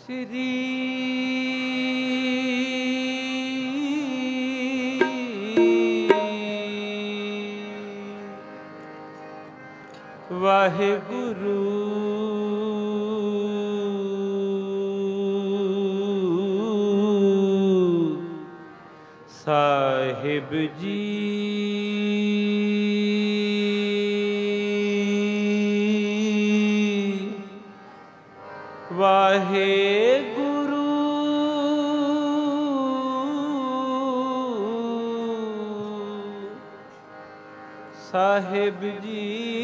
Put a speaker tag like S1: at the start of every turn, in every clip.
S1: श्री वाहिगुरु साहिब जी। वाहिगुरु साहिब जी।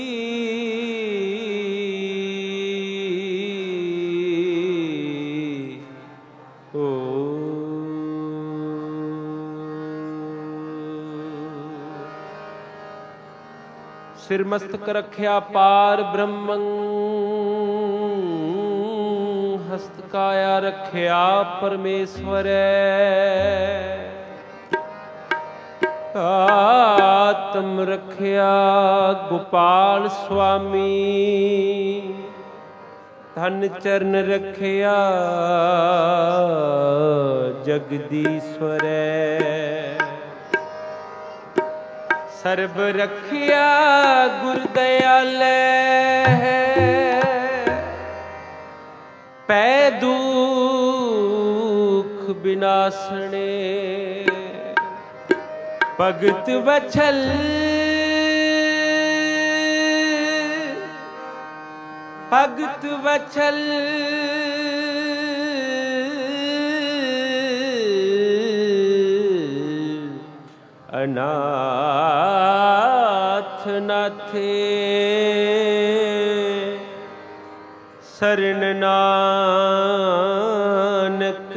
S1: सिर मस्तक रख्या पार ब्रह्मं, हस्त काया रख्या परमेश्वर। आत्म रख्या गोपाल स्वामी, धन चरण रख्या जगदीश्वर। सर्ब रखिया गुर दयालै, पै दुख विनाशने। भगत वत्सल भगत वत्सल, अनाथ नाथे। शरण नानक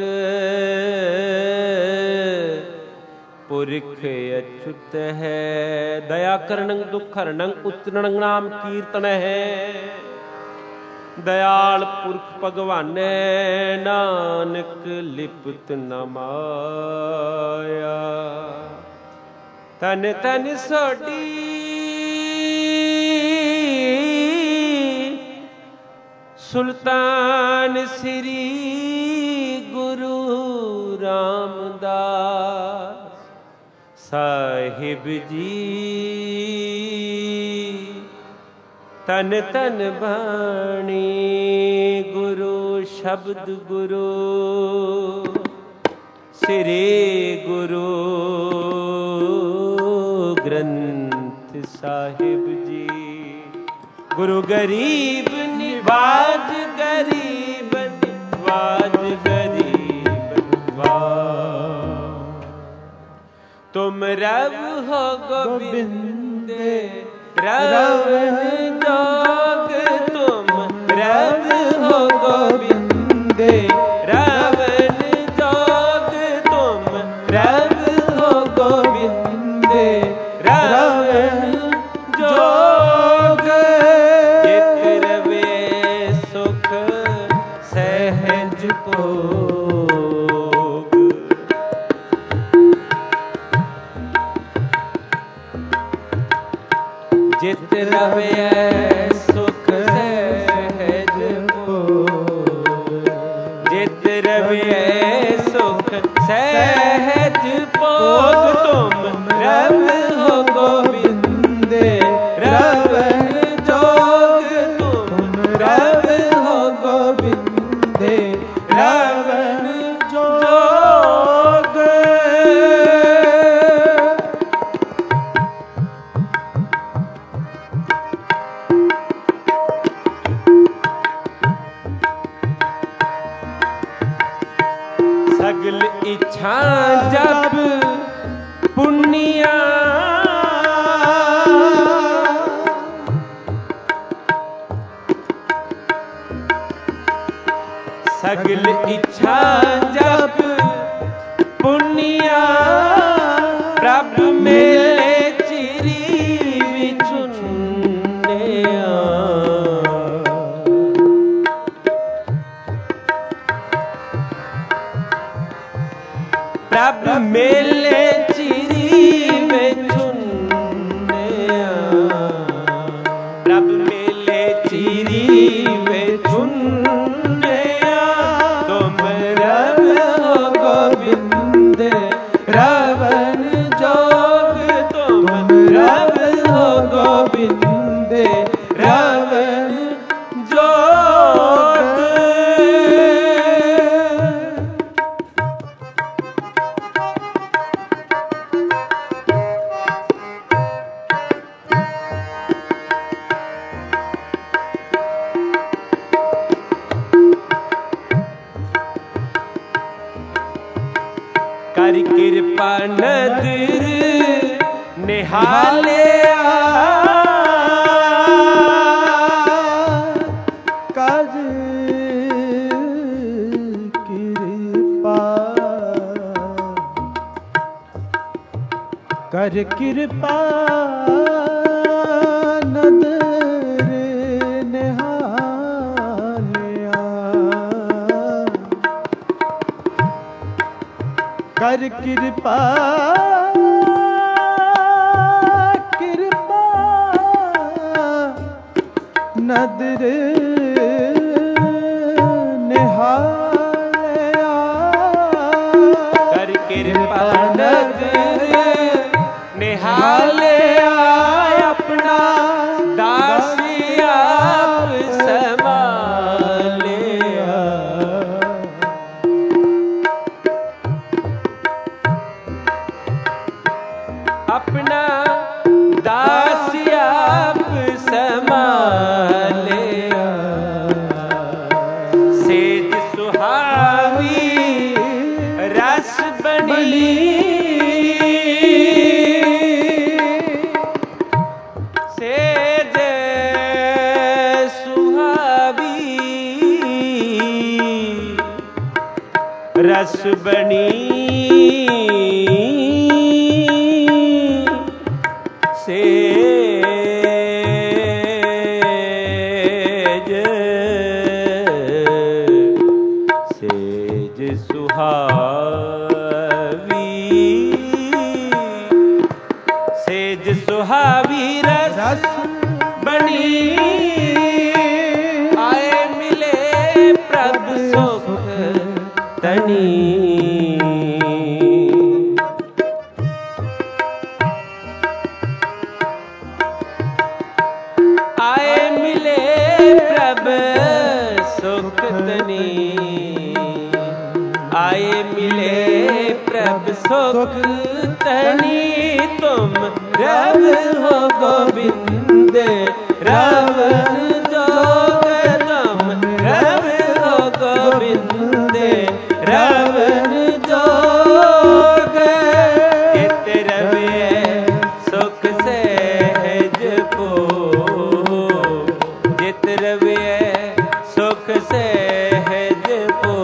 S1: पुरख अच्युत है। दया करनं दुख हरणं उतरण नाम कीर्तन है। दयाल पुरख भगवानै, नानक लिपत न माया। तन तन सोटी सुल्तान श्री गुरु रामदास साहिब जी। तन तन बाणी गुरु शब्द गुरु श्री गुरु ग्रंथ साहिब जी। गुरु गरीब निवाज, गरीब निवाज, गरीब निवाज। तुम रव हो गोविंद रवन जोग। तुम रव हो गोविंद रवन जोग। तुम रव हो गोविंद रवन जोग। चित रवे सुख सहज भोग। जित रवे सुख सहज भोग। जित रवे सुख सहज भोग। तुम रव हो गोविंद रवन जोग। तुम रव हो गोविंद रवन जोग। सगल इच्छा जब पुण्या। सगल इच्छा जब पुण्या। प्रभ मेले चिरी विचुन्या। प्रभ मेले चिरी विचुन्या। प्रभ मेले चिरी विचुन्या। तुम ਕਰ ਕਿਰਪਾ ਨਦਰ ਨਿਹਾਲਿਆ,
S2: ਕਰ ਕਿਰਪਾ, ਕਰ ਕਿਰਪਾ ਨਦਰ ਨਿਹਾਲਿਆ, ਕਰ ਕਿਰਪਾ, ਕਿਰਪਾ ਨਦਰ ਨਿਹਾਲਿਆ,
S1: ਕਰ ਕਿਰਪਾ ਨਦਰ ਨਿਹਾਲਿਆ, ਆਪਣਾ ਦਾਸੀ ਆਪ ਸੰਭਾਲਿਆ, ਆਪਣਾ ਦਾਸੀ ਆਪ ਸੰਭਾਲਿਆ, ਸੇਜ ਸੁਹਾਵੀ ਰਸ ਬਣੀ, ਸੇਜ ਸੁਹਾਵੀ ਰਸ ਬਣੀ, ਸੇਜ ਸੇਜ ਸੁਹਾਵੀ, ਸੇਜ ਸੁਹਾਵੀ ਰਸ ਬਣੀ, ਆਏ ਮਿਲੇ ਪ੍ਰਭ ਸੁਖ ਤਣੀ, ਆਏ ਮਿਲੇ ਪ੍ਰਭ ਸੁਖ ਤਨੀ, ਆਏ ਮਿਲੇ ਪ੍ਰਭ ਸੁਖ ਤਨੀ, ਤੁਮ ਰਵ ਹੋ ਗੋਬਿੰਦ ਰਵਨ ਜੋਗ, ਤੁਮ ਰਵ ਹੋ ਗੋਬਿੰਦ ਰਵਨ ਜੋਗ, ਕਿਤ ਰਵੇ ਸੁਖ ਸਹਿਜ ਪੋ, ਜਿਤ ਰਵੇ ਸੁਖ ਸਹਿਜ ਪੋ,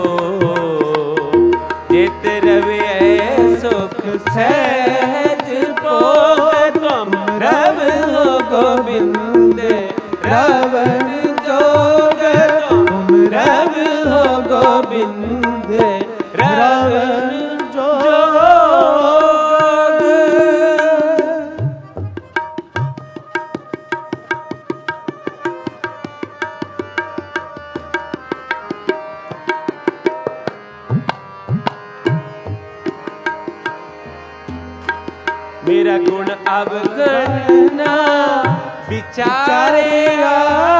S1: ਜਿਤ ਰਵੇ ਸੁਖ ਸਹਿਜ ਪੋ, ਤੁਮ ਰਵ ਹੋ ਗੋਬਿੰਦ ਰਵਨ ਜੋਗ, ਤੁਮ ਰਵ ਹੋ ਗੋਬਿੰਦ ਰਵਨ ਜੋਗ। मेरा गुण अवगण ना विचारेगा,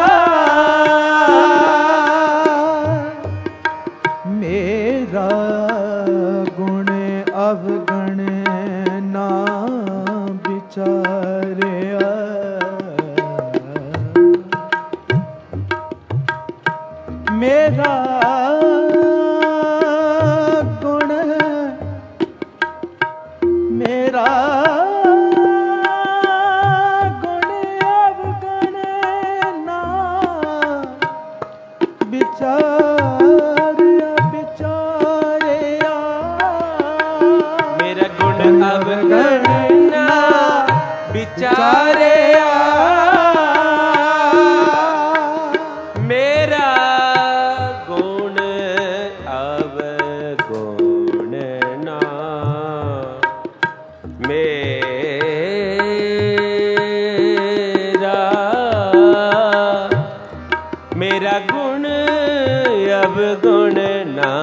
S2: मेरा गुण अवगण ना विचारिया, मेरा गुण, मेरा गुण अवगण ना विचारिया, विचारिया,
S1: मेरा गुण अवगण ना विचारिया, मेरा गुण अवगुण ना, मेरा गुण अवगुण ना,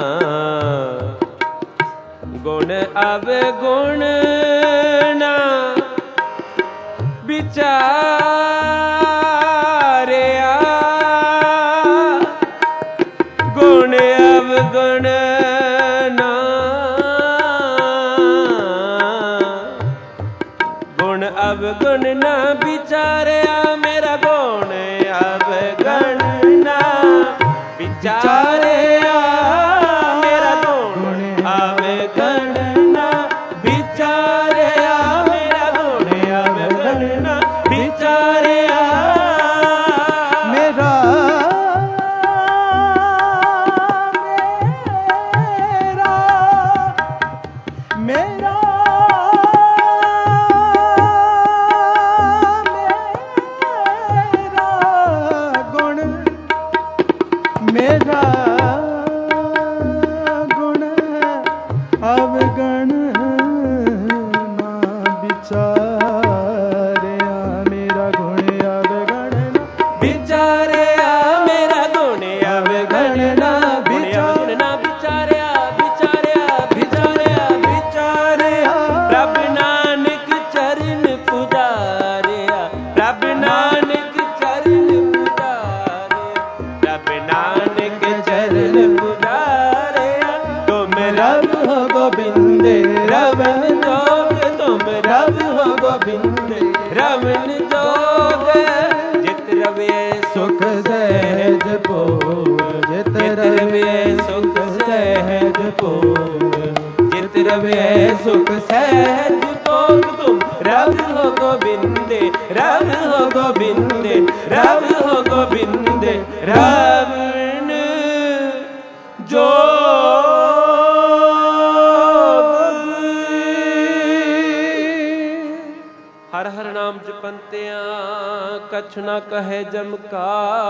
S1: गुण अवगुण ना विचारिया, गुण अवगुण ना, गुण अवगुण ना विचारिया, मेरा गुण अवगुण ना विचारिया, मेरा गुण अवगुण ना सुख सहज तोग तुम रब हो गोबिंदे, रब हो गोबिंदे, रब हो गोबिंदे, रावण जो हर हर नाम जपंतिया कछ ना कहे जम का,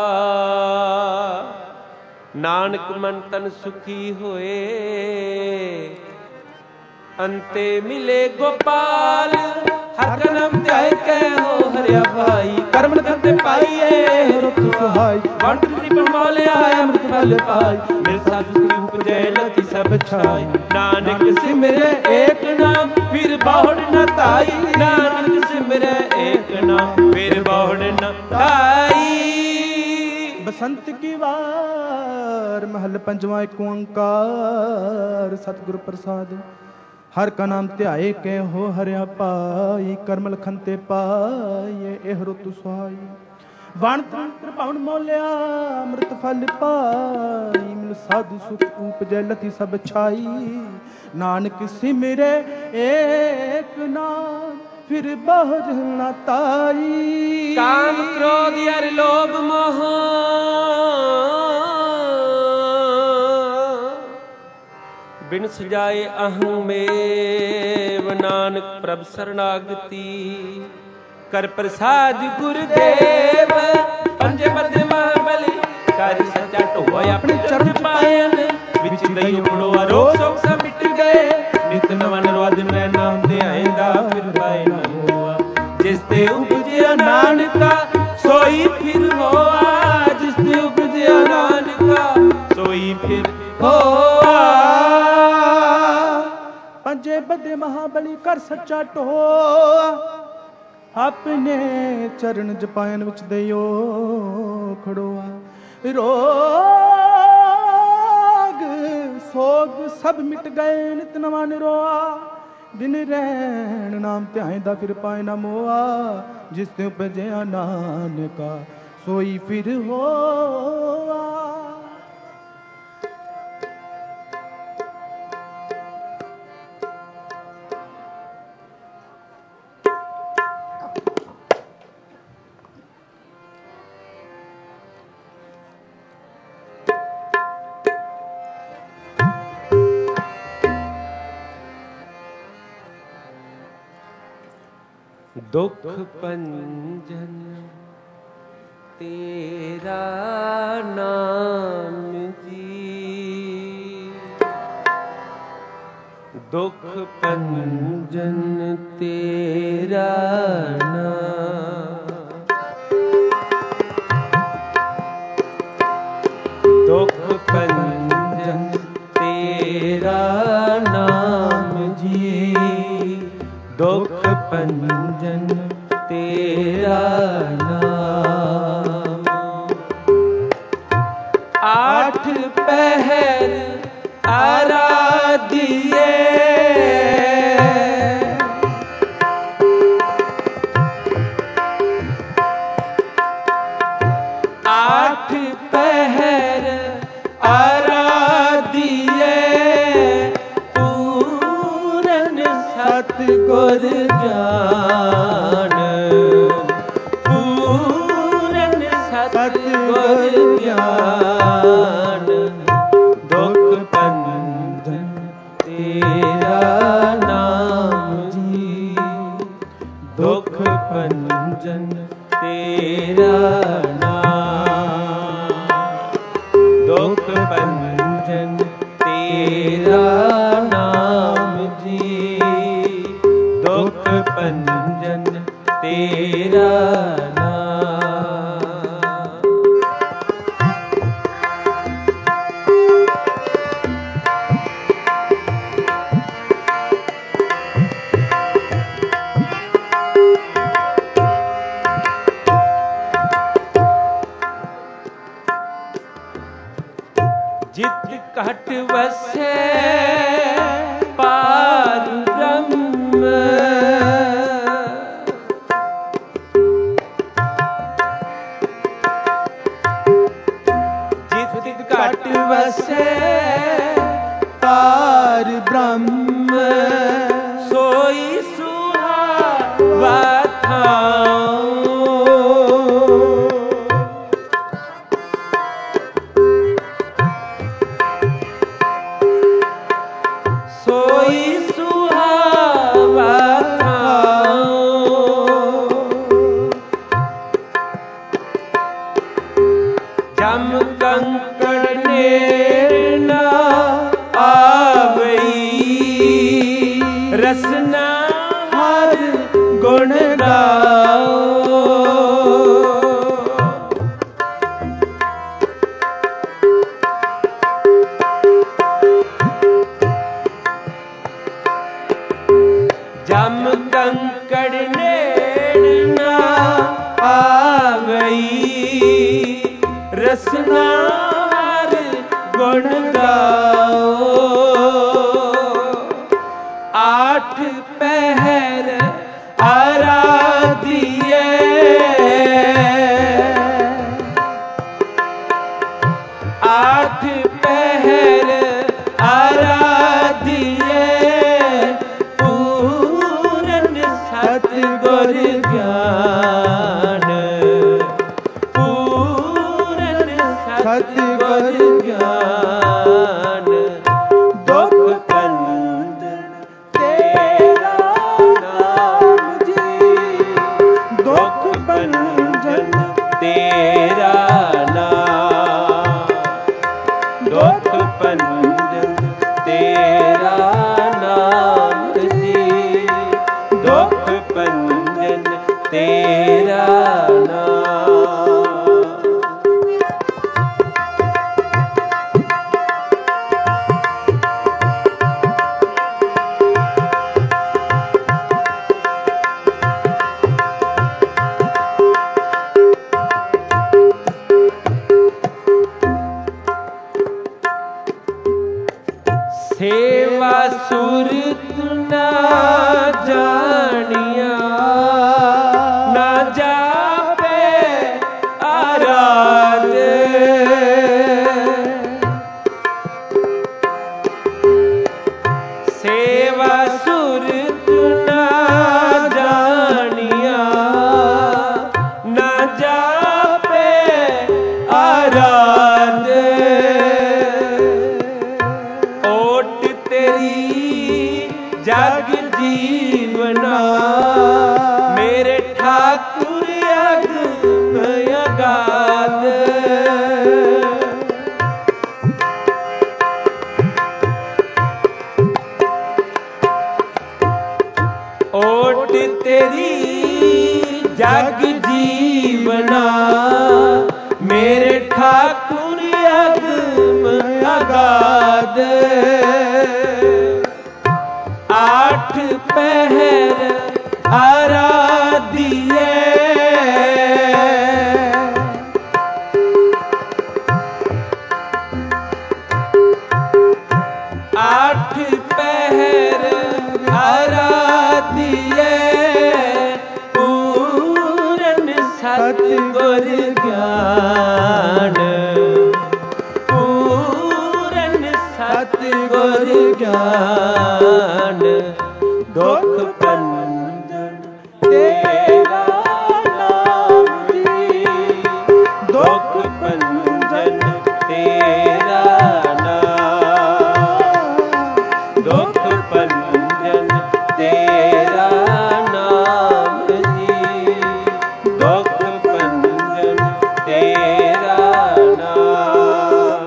S1: नानक मन तन सुखी होए, अंते मिले गोपाल। हर का नाम ध्याय कहो हरिया भाई, कर्म करते पाइए रुत सुहाई, वंट मोलिया अमृत फल पाई, मिल साधु उपजै लति सब छाई, नानक सिमरे एक नाम फिर बहुड़ न ताई, नानक सिमरे एक नाम फिर बहुड़ न ताई।
S2: बसंत की वार महल पंजवा एक ओंकार, सतगुरु प्रसाद हर का नाम ध्याए के हो हरिया पाई, करमल खंते पाए एह रुत सुहाई, वण तंत्र पवन मोलिया अमृत फल पाई, मिल साधु सुख उपजै लति सब छाई, नानक सिमरे एक नाम फिर बहुर न ताई।
S1: काम क्रोध अर लोभ मोह बिन सजाए अहं में, नानक प्रभ शरणागति कर प्रसाद गुरुदेव, पंजे पद महाबली कर सच्चा ढोआ, अपने चरण पायन विच दई उड़ो, रोग शोक सब मिट गए, नित नवा नरवाद मैं नाम दे आएंदा फिर पाए न होआ, जिस ते उपजिया नानका सोई फिर होआ, जिस ते उपजिया नानका सोई फिर होआ।
S2: पंजे बदे महाबली कर सच्चा ढोआ, अपने चरण जपायन विच दइयो खड़ोआ, रोग सोग सब मिट गए नित नवा निरोआ, दिन रैन नाम ध्याएंदा फिर पाए ना मोआ, जिस ते उपजया नानका सोई फिर होआ।
S1: दुख पंजन तेरा नाम जी, दुख पंजन तेरा नाम, दुख पंजन तेरा नाम जी, दुख पंजन तेरा नाम, आठ पहर आराधिए, आठ पहर आराधिए, पूरन सतगुर ज्ञान, पूरन सतगुर ज्ञान, दुख पंजन तेरा नाम जी, दुख पंजन तेरा नाम, दुख पंजन तेरा नाम जी, दुख पंजन तेरा नाम। जित घट वसे पार ब्रह्म, जित घट वसे पार ब्रह्म, ਰਸਨਾ ਹਰ ਗੁਣ ਗਾਓ। ਜਮ ਕੰਕੜ ਨੇੜ ਨਾ ਆਵਈ, ਰਸਨਾ ਹਰ ਗੁਣ ਗਾਓ। ਆਠ ਪਹਿਰ ਆਰਾਧੀਏ, ਆਠ ਪਹਿਰ ਆਰਾਧੀਏ, ਪੂਰਨ ਸਤਿਗੁਰ ਗਿਆਨ, ਪੂਰਨ ਸਤਿਗੁਰ ਗਿਆਨ। ਦੁਖ ਪੰਦਨ ਤੇਰਾ ਨਾਮ ਜੀ, ਦੁਖ ਪੰਜਨ ਤੇਰਾ ਨਾਮ, ਦੁਖ ਪੰਜਨ ਤੇਰਾ ਨਾਮ ਜੀ, ਦੁਖ ਪੰਜਨ ਤੇਰਾ ਨਾਮ। ਸੇਵਾ ਸੁਰਤ ਨਾ ਜਾਣਿਆ, ਨਾ ਜਾਪੇ ਆਰਾਧ। ਸੇਵਾ ਸੁਰਤ ਨਾ ਜਾਣਿਆ, ਨਾ ਜਾਪੇ ਆਰਾਧ। ਓਟ ਤੇਰੀ ਜਗ ਜੀਵਨਾ, ਮੇਰੇ ਠਾਕੁਰ ਅਗਮ ਅਗਾਧ। ਓਟ ਤੇਰੀ ਜਗ ਜੀਵਨਾ, ਮੇਰੇ ਠਾਕੁਰ ਅਗਮ ਅਗਾਧ। ਆਠ ਪਹਿਰ ਆਰਾਧੀਏ, ਆਠ ਪਹਿਰ ਆਰਾਧੀਏ, ਪੂਰਨ ਸਤਿਗੁਰ ਗਿਆਨ, ਪੂਰਨ ਸਤਿਗੁਰ ਗਿਆਨ। ਦੁਖ ਪੰਜਨ ਤੇਰਾ ਨਾਮ ਜੀ, ਦੁਖ ਪੰਜਨ ਤੇਰਾ ਨਾਮ, ਦੁਖ ਪੰਜਨ ਤੇਰਾ ਨਾਮ ਜੀ, ਦੁਖ ਪੰਜਨ ਤੇਰਾ ਨਾਮ।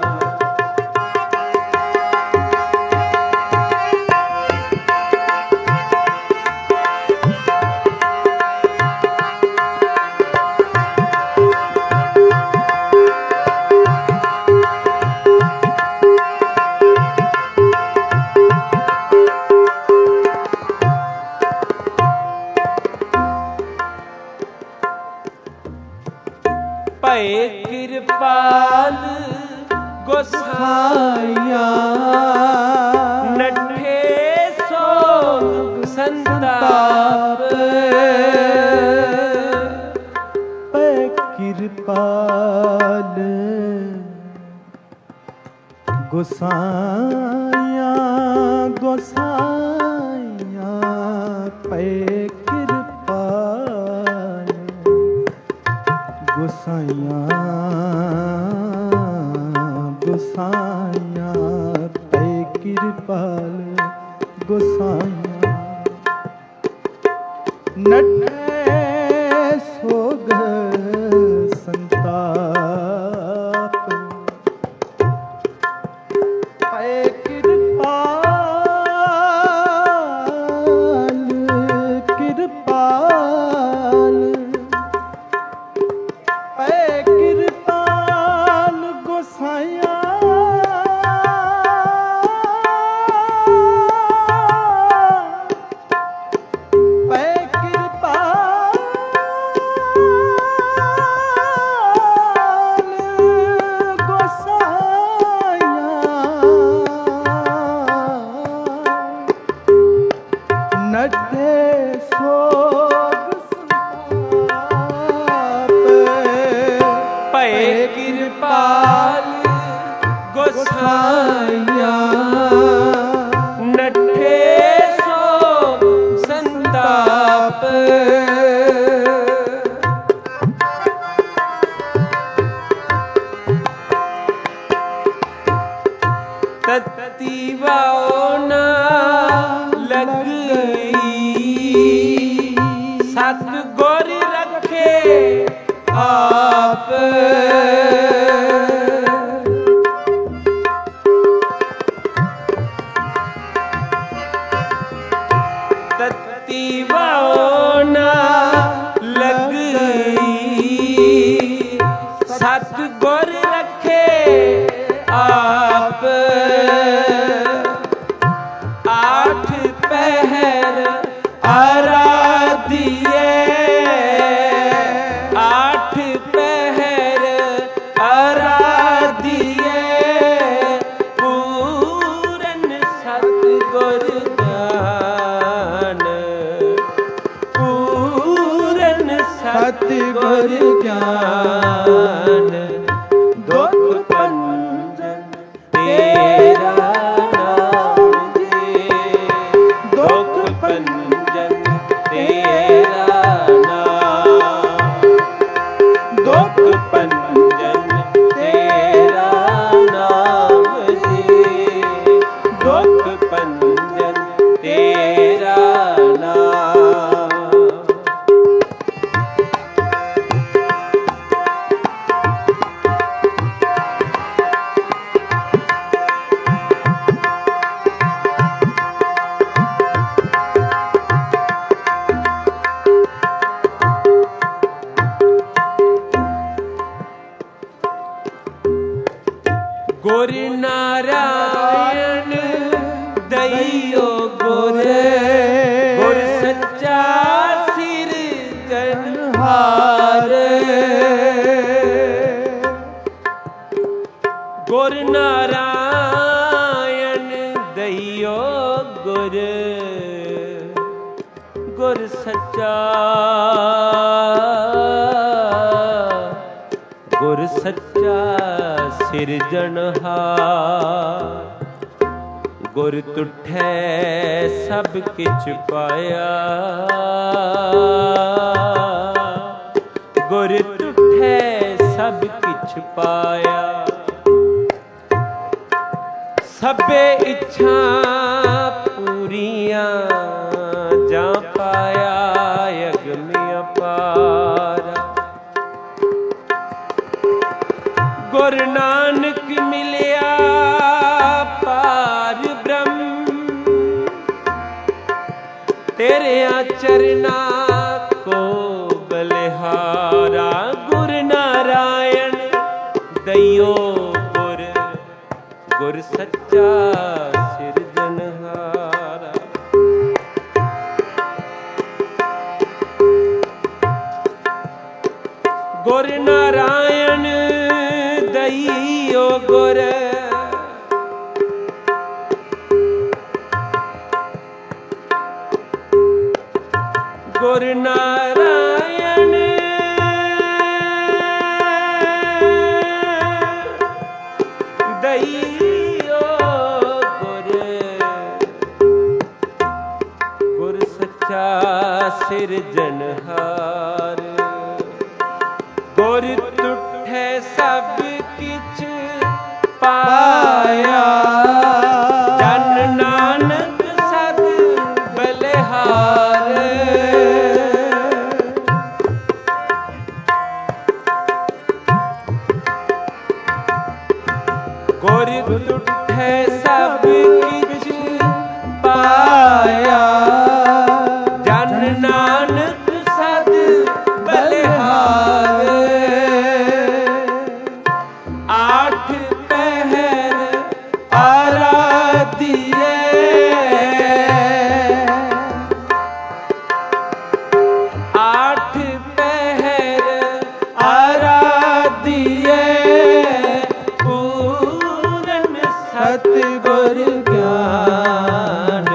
S1: ਭਏ ਕਿਰਪਾਲ ਗੋਸਾਈਆ, ਨੱਠੇ ਸੋਗ ਸੰਤਾਪ।
S2: ਭਏ ਕਿਰਪਾਲ ਗੋਸਾਈਆ, ਗੋਸਾਈਆ, ਭਏ ਕਿਰਪਾਲ गोसाइया नठे सोग संताप पाए कृपाल कृपाल पाए कृपाल गोसाइया
S1: कृपाल गोसाइया नठे सोग संताप तत्ती वाओ न लगई सतगुर रखे आप तत्ती वाओ न लगई सतगुर रखे आप आठ पहर आराधिए आठ पहर आराधिए पूरन सतगुर ज्ञान पूरन सतगुर ज्ञान दुख पंजन तेरा नाम दे दुख पंजन तेरा नाम दुख पंजन तेरा नाम दे दुख पंजन तेरा नाम। गुर नारायण दइयो गुर गुर सच्चा सिरजनहार गुर नारायण दइयो गुर गुर सच्चा गुर सच्चा सिरजनहार गुर तुठै सब किछ पाया गुर तुठै सब किछ पाया सबे इच्छा पूरियां जा पाया अगम अपार गुर नानक मिलिया पार ब्रह्म तेरे चरना को बलिहारा गुर नारायण दइयो गुर गुर सच्चा सिरजनहारा गुर नारायण दइयो गुर गुर नारायण दइयो गुर गुर सच्चा सिरजनहार गुर तुठै सब किछ पाया जन नानक सद है सब किछ पाया, जन नानक सद बलिहार। आठ पहर आराधिए, आठ पहर आराधिए, पूरन सतगुर ज्ञान,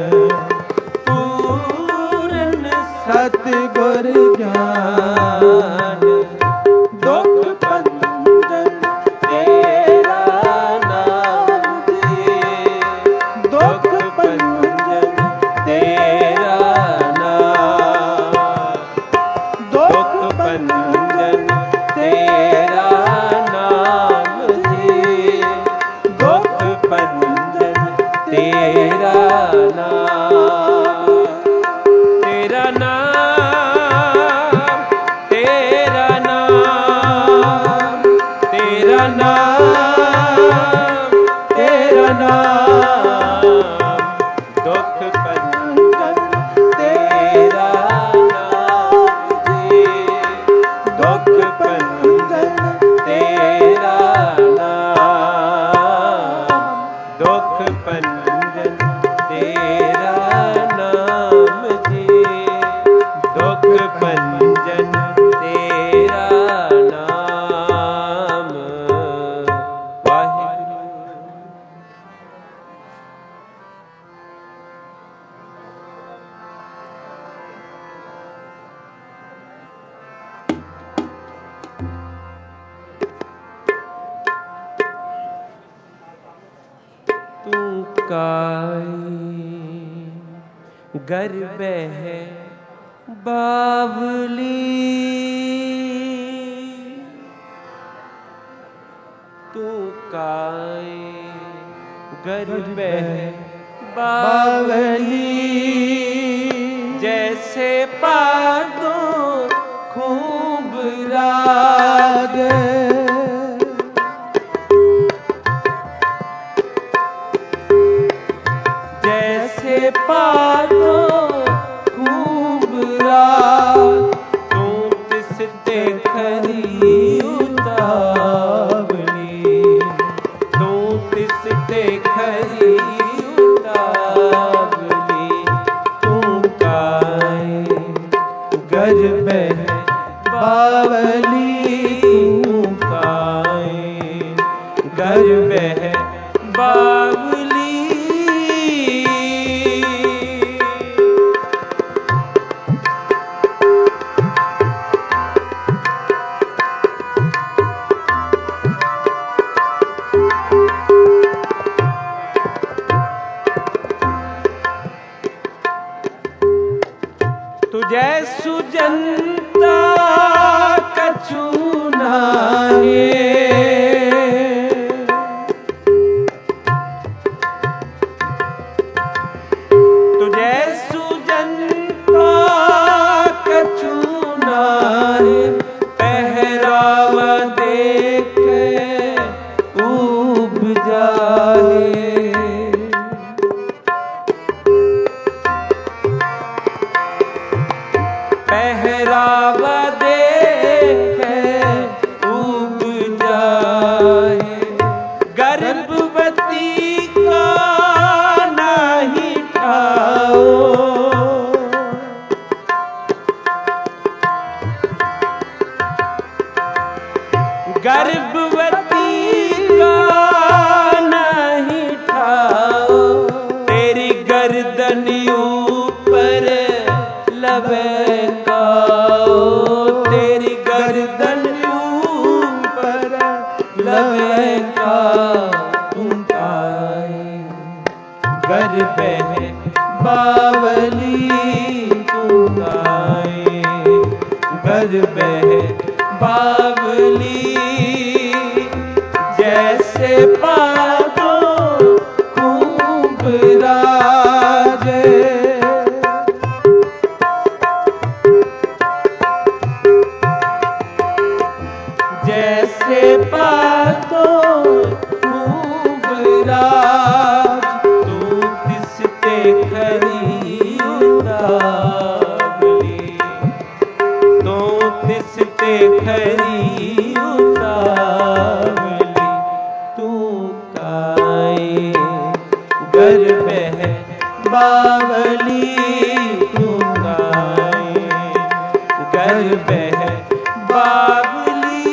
S1: पूरन सतगुर ज्ञान। दुख भंजन तेरा नाम दिए, दुख भंजन तेरा नाम, दुख भंजन तेरा नाम दिए, दुख भंजन तेरा नाम। तेरा नाम, तेरा नाम, तेरा नाम, तेरा नाम, दुख भंजन तेरा नाम दिए, दुख भंजन तेरा नाम, दुख भंजन तेरा नाम दिए, दुख भंजन तेरा नाम। वाहिगुरू। तू काई गर्भ है बावली, तू काई गर्भ है बावली, जैसे पादों खूब राग, जैसे पादों खूब राग, तू तिस ते खरी उतावली, तू तिस ते खरी उतावली। तू काई गर्भ है बावली, तू काई गर्भ है बावली। तुझे सुजनता कछु नाहे, तुझे सुजनता कछु नाहे, पहरावा देखे ऊब जाहे। पहरावा देखे ऊब जाए, गर्भवती का नहीं ठाओ, गर्भवती का नहीं ठाओ। तेरी गर्दन ऊपर लवे काओ, तेरी गर्दन ऊपर लवे का। तू काई गर्भ है बावली, तू काई गर्भ है बावली, जैसे पादों खूब राजे, जैसे पादों खूब राजे।
S2: राज।
S1: तू तिस ते खरी उतावली, तू तिस ते खरी उतावली। तू काए गर्भ बावली, तू काए गर्भ बावली।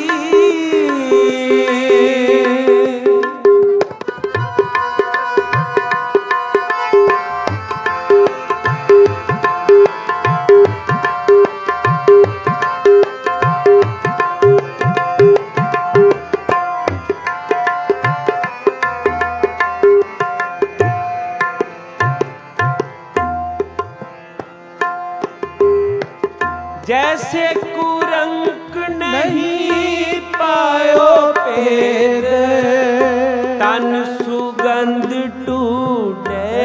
S1: जैसे कुरंक नहीं पायो पेद, तन सुगंध टूटे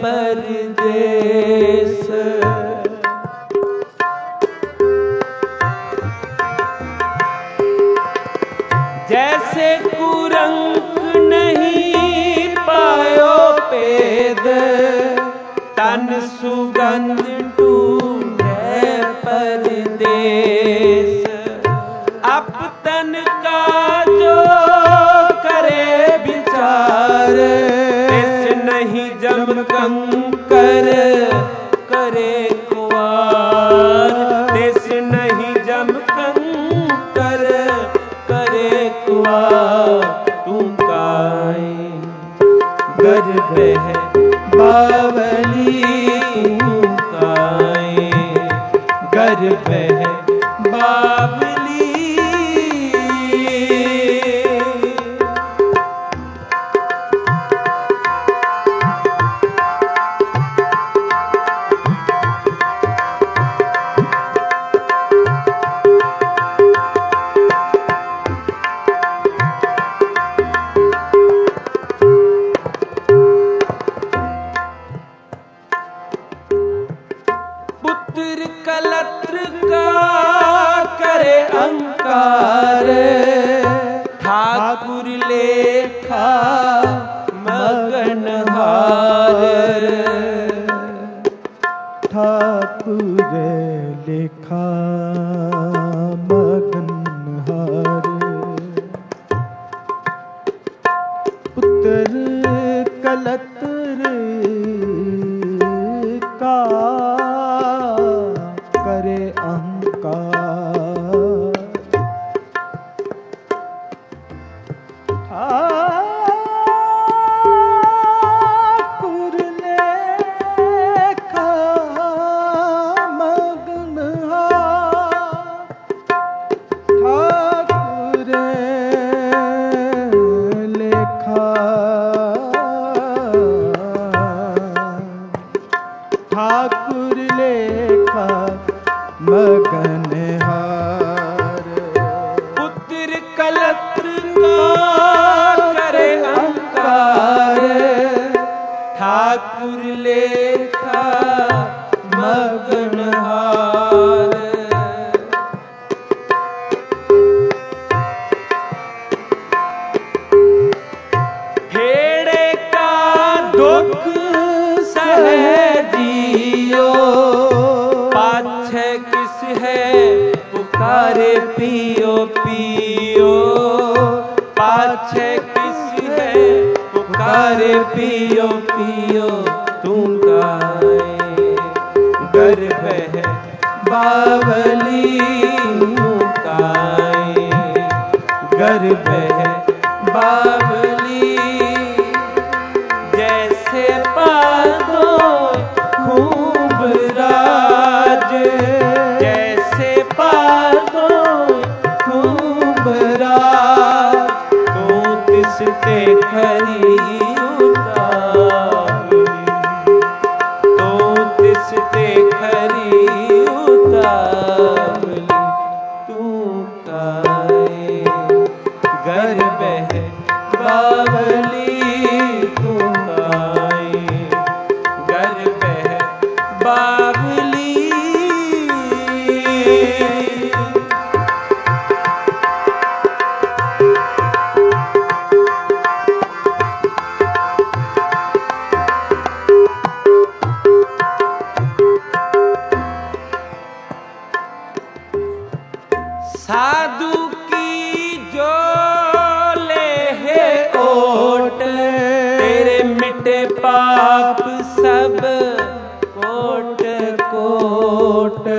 S1: परदेस। जैसे कुरंक नहीं पायो पेद, तन सुगंध टूटे परदेस। अपतन का जो करे विचार, इस नहीं जब कंकर करे कुआर। इस नहीं जब कंकर करे कुआर। तू काए गर्भ बावली, तू काए गर्भ बावली। पुत्र कलत्र का करे अंकार, ठाकुर लेखा मगन हार।
S2: ठाकुर लेखा मगन हार। पुत्र कलत्र का करे अहंकार। ठाकुर लेखा मगन हार। ठाकुर लेखा ठाकुर लेखा मगन हार।
S1: पुत्र कलत्र का करे अंकार, ठाकुर लेखा मगन हार। फेड़े का दुख सहजियो, पाछे किस है पुकारे पियो पियो। पाछे किस है पुकारे पियो पियो। तू काए गर्भ बावली, तू काए गर्भ बावली। जैसे पादो खूब राज, जैसे पादो खूब राज। तू तिस ते खरी उतावली, तू तिस ते खरी उतावली। तू काए गर्भ बावली, तू काए गर्भ बावली। मिटे पाप सब कोट कोट।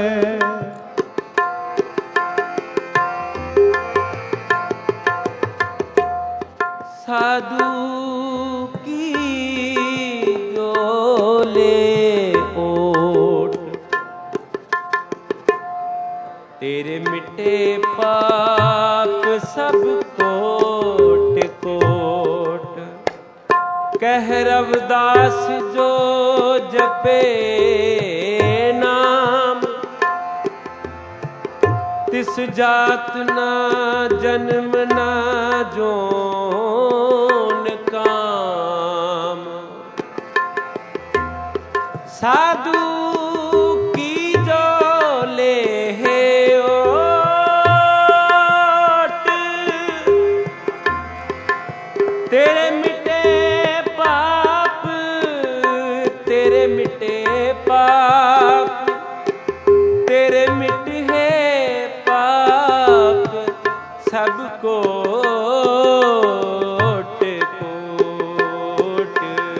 S1: साधु की जो ले ओट, तेरे मिटे पाप सब कोट कोट। कह रविदास जो जपे नाम, तिस जात ना जन्म ना जोन काम। साधु की जो ले ओट, तेरे मिटे पाप, तेरे मिटे पाप, तेरे मिटे पाप सब कोट कोट।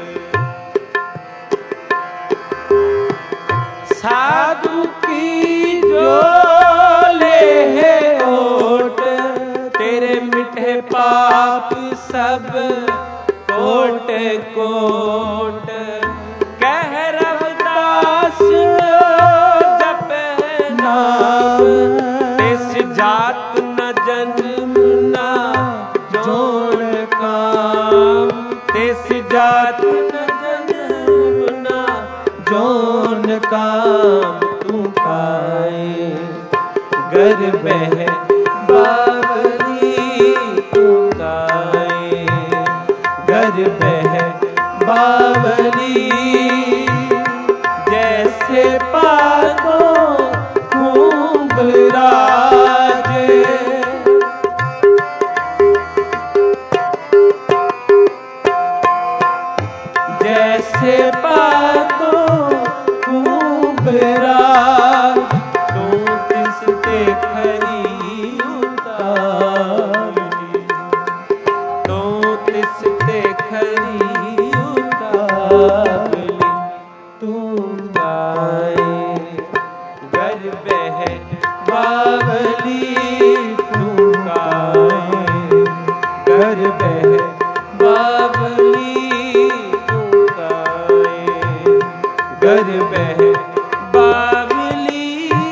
S1: साधु की जो ले ओट, तेरे मिटे पाप सब कोट कोट। कह रविदास जप नाम, तिस जात न जन्म न जोड़ काम। तिस जात न जन्म न जोड़ काम। तू पाए गर बह बावली, तू गाए गर बह बावली। जैसे पादो खूब राजे, जैसे पादो खूब राज। तू तिस ते खरी उतावली, तू तिस ते खरी उतावली। तू गाए गर बह बावली, तू गाए गर बह बावली। तू गाए गर बह बावली।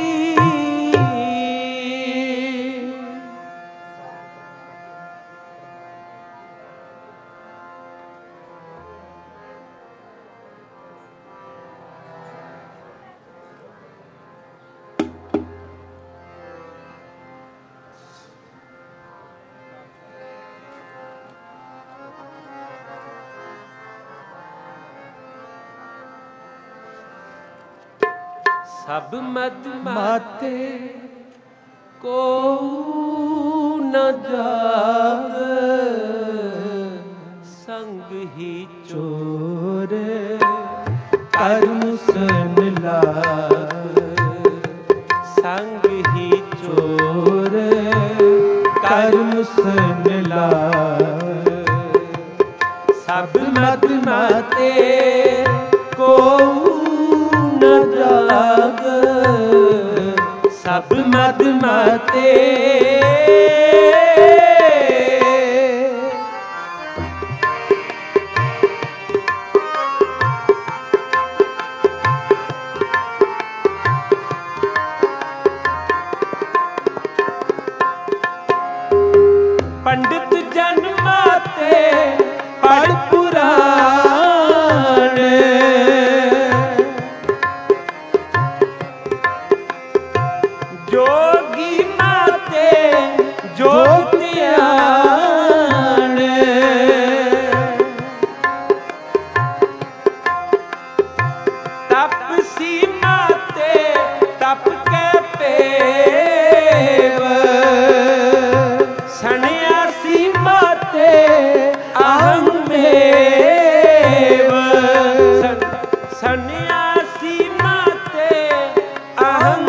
S1: सब मद माते को न जाग, संग ही चोर कर्म सन लाग। संग ही चोर कर्म सन लाग। सब मद माते को न जाग, सब मद माते। पंडित जन माते पढ़ पुराण, जोगी माते जोगियाण। तपसी माते तप के पेव, सन्यासी माते अहं मेव। सन्यासी माते अहं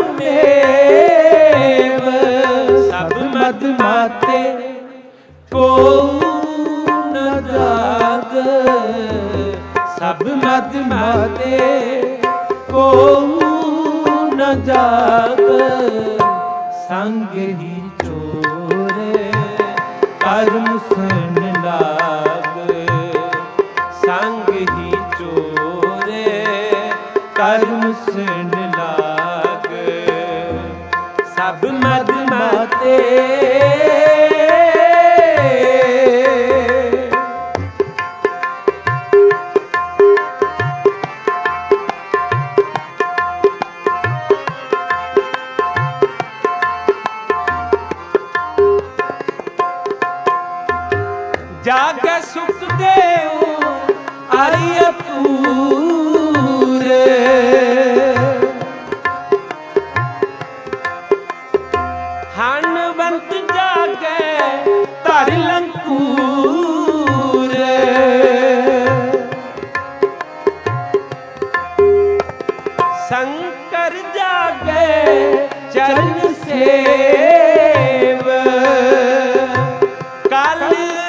S1: मेव। सब मद माते को न जाग, ਸਭ ਮਦ ਮਾਤੇ ਕੋ ਨ ਜਾਗ ਸੰਗ ਹੀ ਚੋਰੇ ਕਰਮ ਸਨ ਲਾਗ ਸੰਗ ਹੀ ਚੋਰੇ ਕਰਮ ਸਨ ਲਾਗ ਸਭ ਮਦ ਮਾਤੇ ਜਾਗੈ ਸੁਖ ਦੇਉ ਆਈ ਅਪੂਰੇ ਹਨਵੰਤ ਜਾਗੈ ਧਰਿ ਲੰਕੂਰੇ ਸ਼ੰਕਰ ਜਾਗੈ ਚਰਨ ਸੇਵ ਕਲ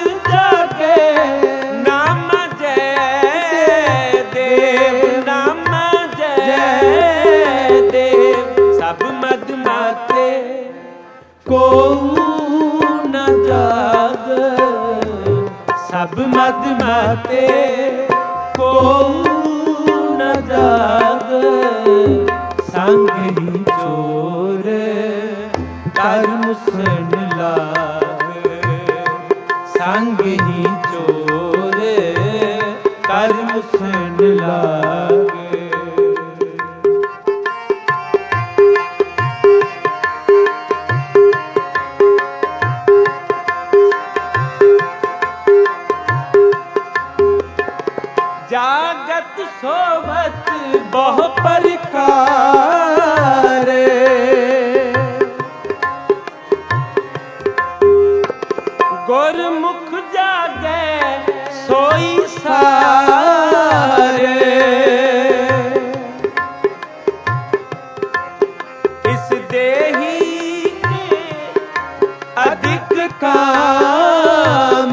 S1: ਕੋ ਨ ਜਾਗ ਸਭ ਮਦ ਮਾਤੇ ਕੋ ਨ ਜਾਗ ਸੰਗ ਹੀ ਚੋਰ ਕਰਮ ਸਨ ਲਾਗ ਸੰਗ ਹੀ ਚੋਰ ਕਰਮ ਸਨ ਲਾਗ ਜਾਗਤ ਸੋਵਤ ਬਹੁ ਪ੍ਰਕਾਰੇ ਗੁਰਮੁਖ ਜਾਗੈ ਸੋਈ ਸਾਰੇ ਇਸ ਦੇਹੀ ਕੇ ਅਧਿਕ ਕਾਮ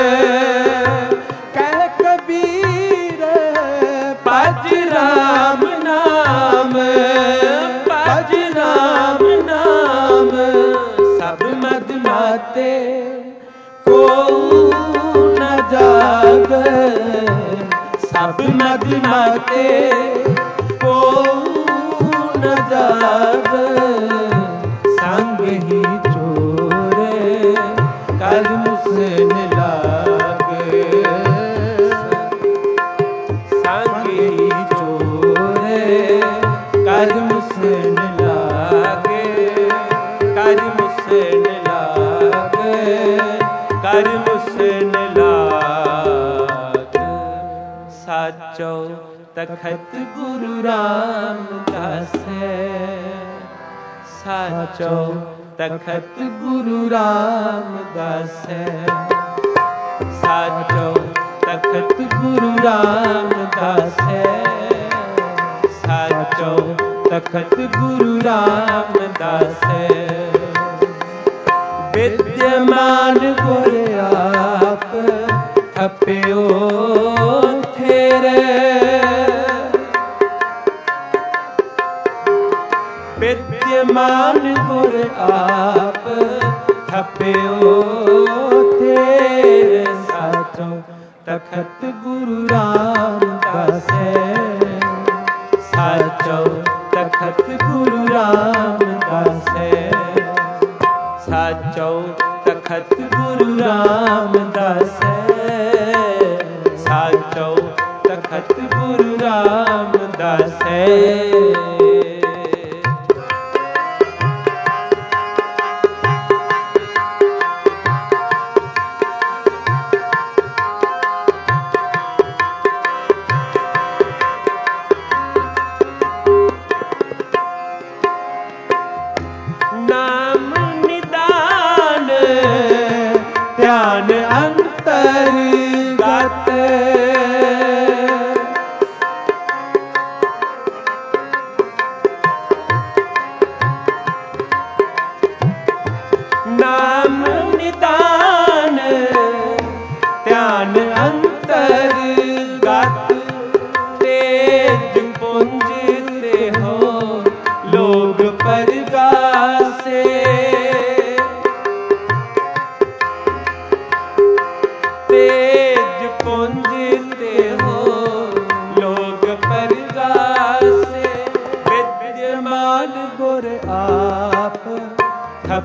S1: ਰਾਮ ਨਾਮ ਭਜ ਰਾਮ ਨਾਮ ਸਭ ਮਦ ਮਾਤੇ ਕੋ ਨ ਜਾਗ ਸਭ ਮਦ ਮਾਤੇ ਕੋ ਨ ਜਾਗ ਸੰਗ ਹੀ ਚੋਰੇ ਕਰਮ ਸਨ ਲਾਗ ਸੰਗ ਹੀ ਚੋਰੇ ਕਰਮ ਸਨ ਲਾਗੇ ਕਰਮ ਸਨ ਲਾਗੇ ਕਰਮ ਸਨ ਲਾਗ ਸਾਚੋ ਤਖਤ ਗੁਰੂ ਰਾਮਦਾਸੈ ਸਾਚੋ ਤਖਤ ਗੁਰੂ ਰਾਮਦਾਸੈ ਸਾਚੋ ਤਖਤ ਗੁਰੂ ਰਾਮਦਾਸੈ ਸਾਚੋ ਤਖਤ ਗੁਰੂ ਰਾਮਦਾਸੈ ਵਿਦਿਆਮਾਨ ਗੁਰ ਆਪ ਥਪਿਓ ਥੇਰੇ ਵਿਦਿਆਮਾਨ ਗੁਰ ਆਪ ਥਪਿਓ ਥੇਰੇ ਸਾਚੋ ਤਖਤ ਗੁਰੂ ਰਾਮਦਾਸੈ ਸਾਚੋ ਤਖਤ ਗੁਰੂ ਰਾਮਦਾਸੈ ਸਾਚੋ ਤਖਤ ਗੁਰੂ ਰਾਮਦਾਸੈ ਸਾਚੋ ਤਖਤ ਗੁਰੂ ਰਾਮਦਾਸੈ ਨਾਮ ਨਿਦਾਨ ਧਿਆਨ ਅੰਤਰ ਗਤ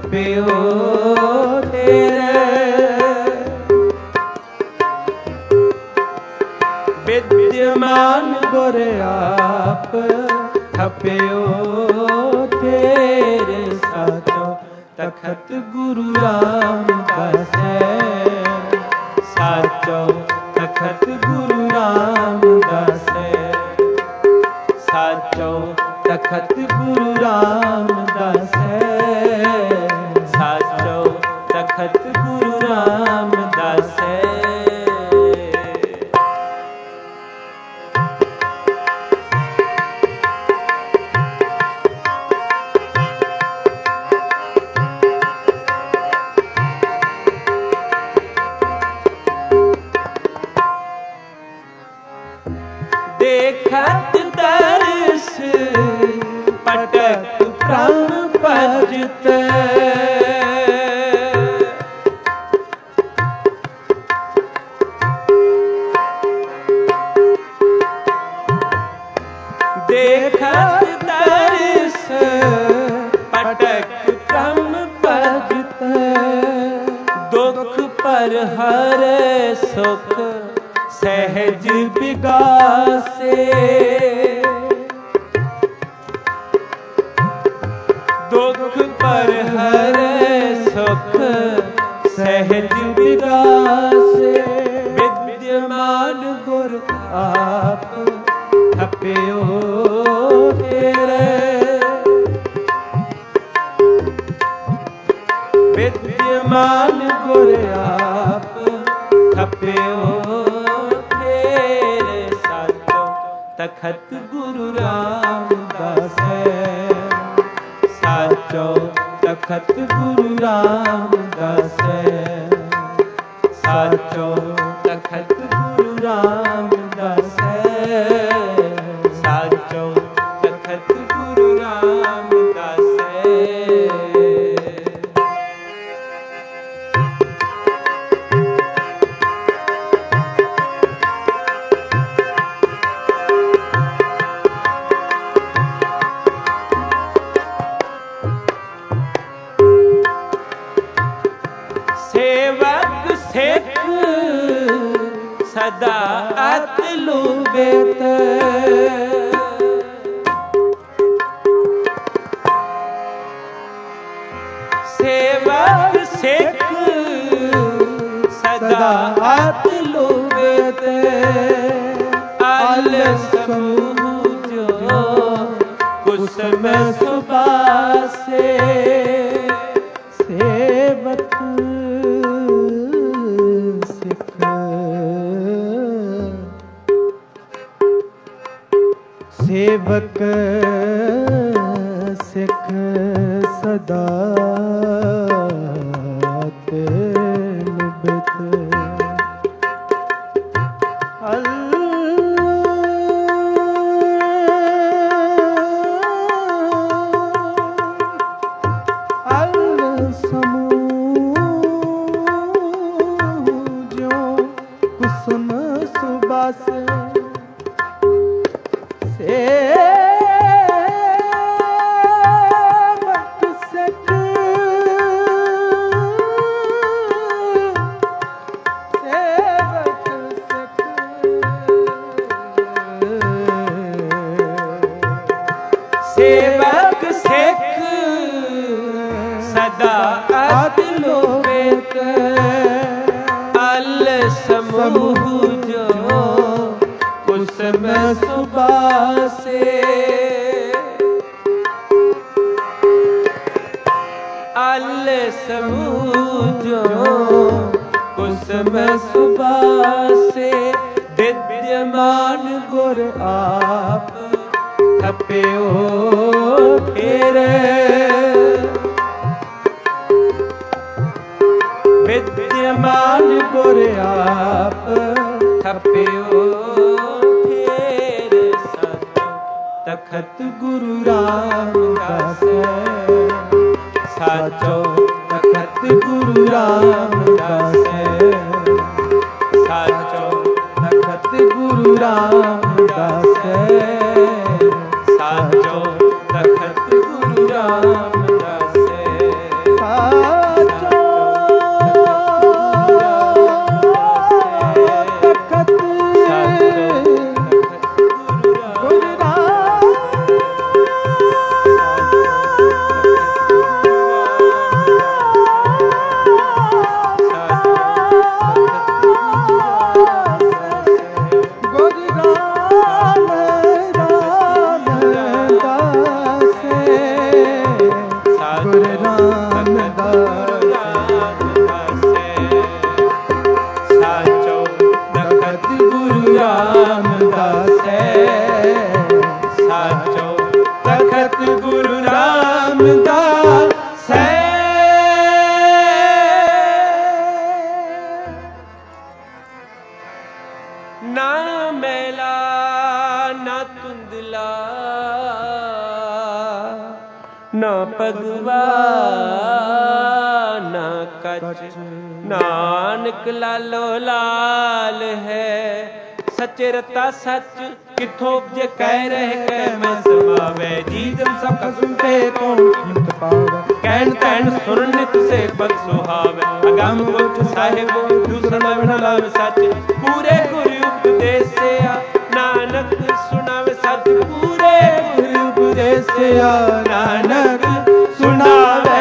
S1: थपियो तेरे विद्यमान गुर आप थपियो तेरे साचो तखत गुरु रामदास साचो तखत गुरु रामदास साचो तखत गुरु रामदास साचो तखत गुरु रामदास देखत दर्श पटक प्राण पजत देखत दर्श पटक प्राण पजत दुख पर हरे सुख सहज विगासे दुख पर हरे सुख सहज विगासे विद्यमान गुर आप थपियो तेरे विद्यमान गुर आप थपियो तखत गुरु रामदास साचो तखत गुरु रामदास साचो तखत गुरु रामदास साचो तखत गुरु रामदास सेवक सिख सदा अत लुबेत सेवक सिख सदा अत लुबेत अल समूजो कुसुम सुबासे सेवक सेवक सिख सदा लुबित समूजो कुसुम सुबास सेवक सिख सदा अत लुबित अल समूजो कुसुम सुबासे अल समूजो कुसुम सुबासे विद्यमान गुर आप थपियो तेरे विद्यमान गुर आप थपियो तेरे साचो तखत गुरु रामदास साचो तखत गुरु रामदास साचो तखत गुरु रामदास साचो तखत गुरु रामदास ਧੁੰਦਲਾ, ਨਾ ਭਗਵਾ ਨਾ ਕੱਚ, ਨਾਨਕ ਲਾਲੋ ਲਾਲ ਹੈ। ਸੱਚੇ ਰਤਾ ਸੱਚ ਕਿੱਥੋਂ ਉਪਜੇ, ਕਹਿ ਰਹਿ ਕਹਿ ਮੈਂ ਸਮਾਵੈ। ਜੀ ਜਨ ਸਭ ਖਸਮ ਤੇ ਕੌਣ ਕੀਮਤ ਪਾਵੈ, ਕਹਿਣ ਕਹਿਣ ਸੁਣ ਨਿਤ ਸੇ ਪਦ ਸੁਹਾਵੈ। ਅਗੰਮ ਗੁਰਤ ਸਾਹਿਬ ਦੂਸਰਾ ਨਵ ਲਾਭ ਸੱਚ, ਪੂਰੇ ਗੁਰ ਉਪਦੇਸਿਆ ਨਾਨਕ ਸੁਣਾਵੇ ਸੱਚ। ਪੂਰੇ ਗੁਰ ਉਪਦੇਸਿਆ ਨਾਨਕ ਸੁਣਾਵੇ।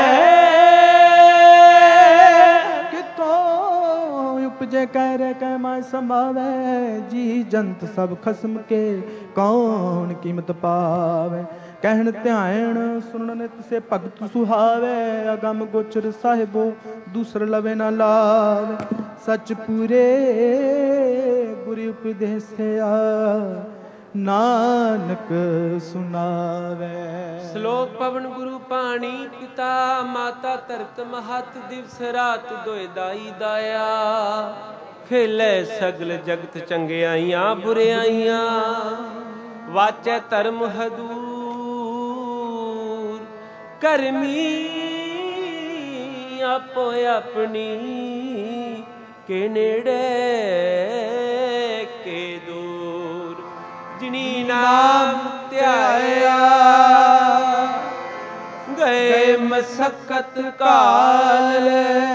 S2: ਉਪਜੇ ਕਹਿ ਰਹਿ ਕਹਿ ਮੈਂ ਸਮਾਵੈ। ਜੀ ਜੰਤ ਸਭ ਖਸਮ ਕੇ ਕੌਣ ਕੀਮਤ ਪਾਵੈ। ਕਹਿਣ ਧਿਆਨ ਸੁਣਨ ਨਿਤ ਸੇ ਭਗਤ ਸੁਹਾਵੈ। ਅਗੰਮ ਗੋਚਰ ਸਾਹਿਬੋ ਦੂਸਰ ਲਵੇ ਨਾ ਲਾਵੈ। ਸੱਚ ਪੂਰੇ ਗੁਰ ਉਪਦੇਸਿਆ ਨਾਨਕ ਸੁਣਾਵੈ।
S1: ਸ਼ਲੋਕ ਪਵਨ ਗੁਰੂ ਪਾਣੀ ਪਿਤਾ ਮਾਤਾ ਧਰਤ ਮਹਤ, ਦਿਵਸ ਰਾਤ ਦੋਇ ਦਾਈ ਦਾਇਆ। ਖੇਲੇ ਸਗਲ ਜਗਤ ਚੰਗਿਆਈਆਂ ਬੁਰਿਆਈਆਂ, ਵਾਚੈ ਧਰਮ ਹਦੂਰ। ਕਰਮੀ ਆਪੋ ਆਪਣੀ, ਕੇ ਨੇੜੇ ਕੇ ਦੂਰ। ਜਿਨੀ ਨਾਮ ਧਿਆਇਆ, ਗਏ ਮਸਕਤ ਕਾਲ।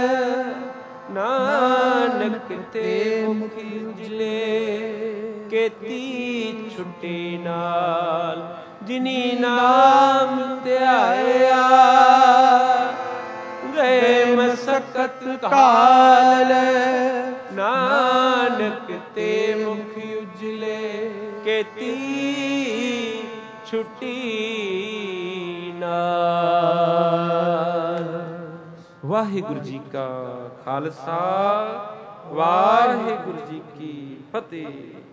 S1: ਨਾਨਕ ਤੇ ਮੁਖੀ ਉਜਲੇ, ਕੇਤੀ ਛੁੱਟੀ ਨਾਲ। ਜਿਨੀ ਨਾਮ ਧਿਆਇਆ, ਗਏ ਮਸਕਤ ਕਾਲ। ਨਾਨਕ ਤੇ ਮੁਖੀ ਉਜਲੇ, ਕੇਤੀ ਛੁੱਟੀ ਨਾਲ। ਵਾਹਿਗੁਰੂ ਜੀ ਕਾ ਖਾਲਸਾ, ਵਾਹਿਗੁਰੂ ਜੀ ਕੀ ਫਤਿਹ।